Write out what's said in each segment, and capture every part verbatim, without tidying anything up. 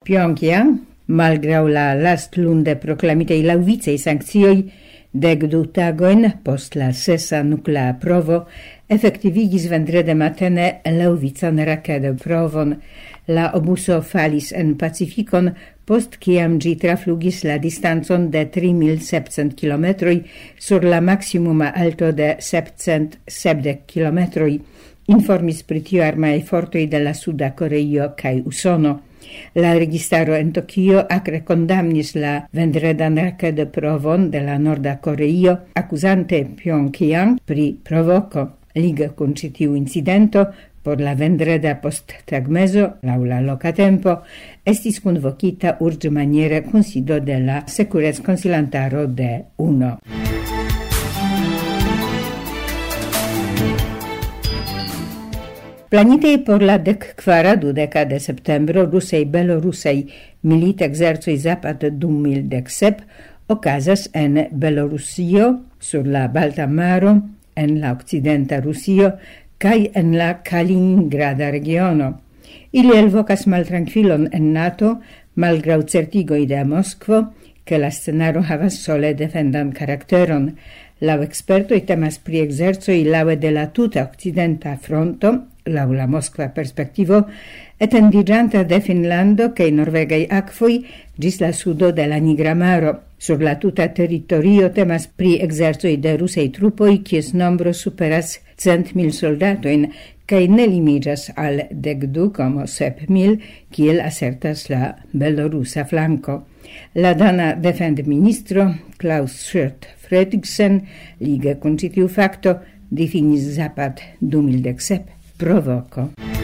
Pjongjang, malgraŭ la lastlunde proklamitaj laŭvicaj sankcioj, dek du tagojn post la sesa nuklea provo efektivigis vendrede matene laŭvican rakedoprovon. La obuso falis en Pacifikon post kiam ĝi traflugis la distancon de tri mil sepcent kilometroj sur la maksimuma alto de sepcent sepdek kilometroj, informis pri tio armaj fortoj de la Suda Koreio kaj Usono. La registaro en Tokio akre kondamnis la vendredan rakedoprovon de la Norda Koreio, akuzante Pjongjang pri provoko. Lige kun ĉi tiu incidento, por la vendreda posttagmezo, laŭ la loka tempo, estis kunvokita urĝmaniere kunsido de la Sekureckonsilantaro de UNO. Planitej por la dekkvara dudeka de septembro rusaj belorusaj militekzercoj Zapad du mil dek sep okazas en Belorusio, sur la Balta Maro, en la okcidenta Rusio kaj en la Kaliningrada regiono. Ili elvokas maltrankvilon en NATO, malgraŭ certigoj de Moskvo, ke la scenaro havas sole defendan karakteron. Laŭ ekspertoj temas pri ekzercoj laŭe de la tuta okcidenta fronto, laŭ la moskva perspektivo, etendiĝanta de Finnlando kaj norvegaj akvoj ĝis la sudo de la Nigra Maro. Sur la tuta teritorio temas pri ekzercoj de rusaj trupoj, kies nombro superas cent mil soldatojn kaj ne limiĝas al dek du komo sep mil, kiel asertas la belorusa flanko. La dana defendministro Klaus Schøtt Fredriksen, lige kun ĉi tiu fakto, difinis Zapad du mil dek sep provoko.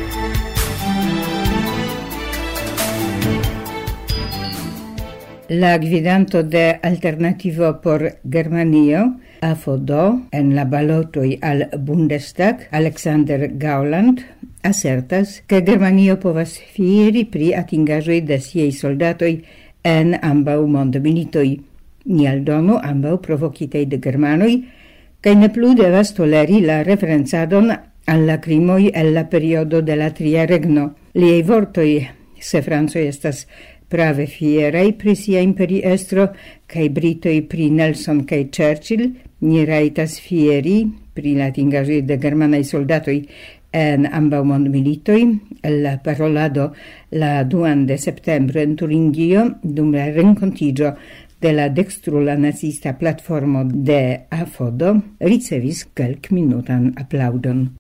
La gvidanto de Alternativo por Germanio, A F O D O, en la balotoj al Bundestag, Alexander Gauland, asertas, ke Germanio povas fieri pri atingaĵoj de siaj soldatoj en ambaŭ mondmilitoj. Ni aldonu ambaŭ provokitej de germanoj, kaj ne plu devas toleri la referencadon al la krimoj el la periodo de la Tria Regno. Liaj vortoj, se francoj estas prave fieraj pri sia imperiestro kaj britoj pri Nelson kaj Churchill, ni rajtas fieri pri la atingaĵoj de germanaj soldatoj en ambaŭ mondmilitoj. La parolado la duan de septembro en Turingio dum la renkontiĝo de la dekstrula nazista platformo de A F O D O ricevis kelkminutan aplaŭdon.